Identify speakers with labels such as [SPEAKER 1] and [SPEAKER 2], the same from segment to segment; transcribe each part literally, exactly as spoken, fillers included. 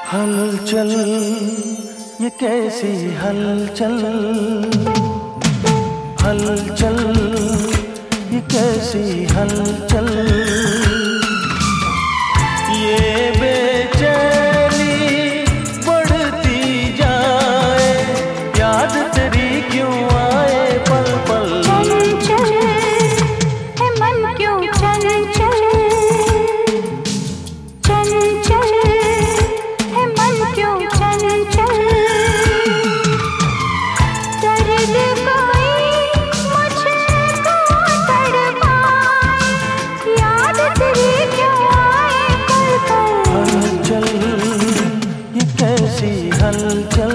[SPEAKER 1] हलचल ये कैसी हलचल, हलचल ये कैसी हलचल, ये बेचैनी बढ़ती जाए, याद तेरी क्यों आए पल पल।
[SPEAKER 2] चल चल है मन क्यों चल चल, चल चल है मन क्यों चल चल, दर्द कोई मुझको तड़पाए, याद तेरी क्यों आए पल पल।
[SPEAKER 1] हलचल ये कैसी हलचल,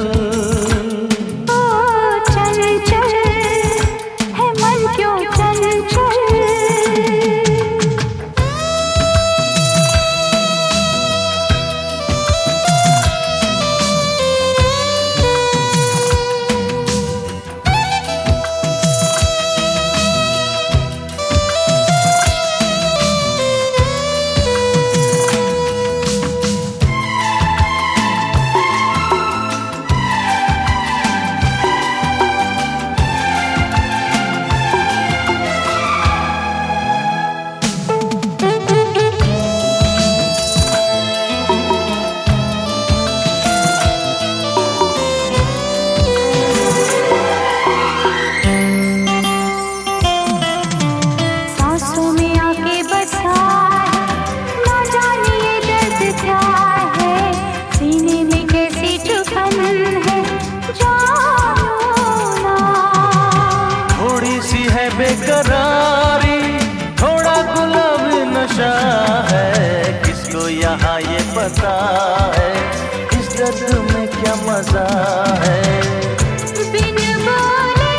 [SPEAKER 1] बेकरारी थोड़ा गुलाबी नशा है, किसको यहाँ ये पता है इस दर्द में क्या मजा है।
[SPEAKER 2] बिन बोले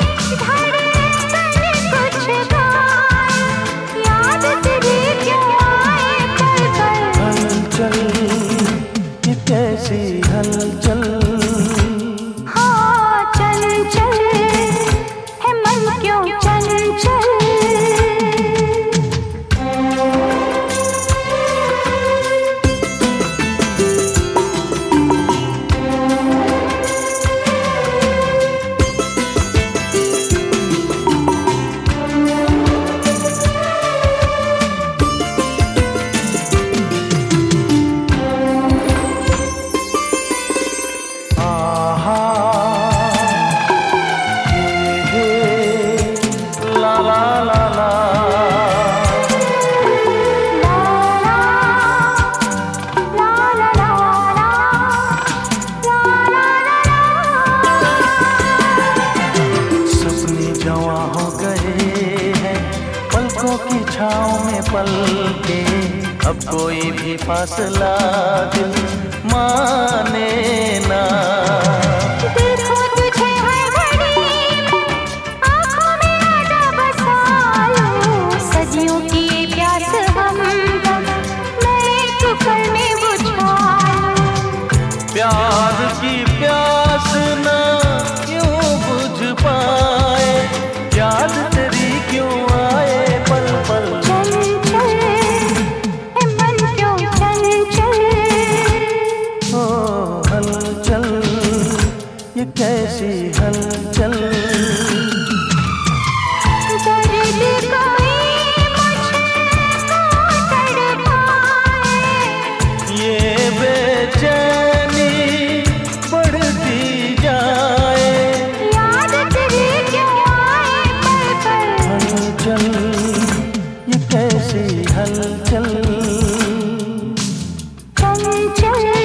[SPEAKER 2] धड़कन कुछ गाए, याद तेरी क्यों आए पल पल।
[SPEAKER 1] हलचल ये कैसी हलचल,
[SPEAKER 2] हाँ चल चल है मन क्यों चल चल।
[SPEAKER 1] की छाँव में पल के अब कोई भी फासला दिल माने ना।
[SPEAKER 2] देखो तुझे हर घड़ी में आँखों में आजा बसा लूं, सदियों की प्यास हम नए कुकर में बुझा लूं।
[SPEAKER 1] प्यार की प्यास ना क्यों बुझ पाए, याद तेरी क्यों आए पल पल।
[SPEAKER 2] चल चल है मन क्यों चल चल,
[SPEAKER 1] ओ हलचल ये कैसी हलचल,
[SPEAKER 2] दर्द कोई मुझको तड़पाए,
[SPEAKER 1] ये बेचैनी बढ़ती जाए,
[SPEAKER 2] याद तेरी क्यों आए पल पल।
[SPEAKER 1] हलचल ये कैसी हलचल,
[SPEAKER 2] चल चल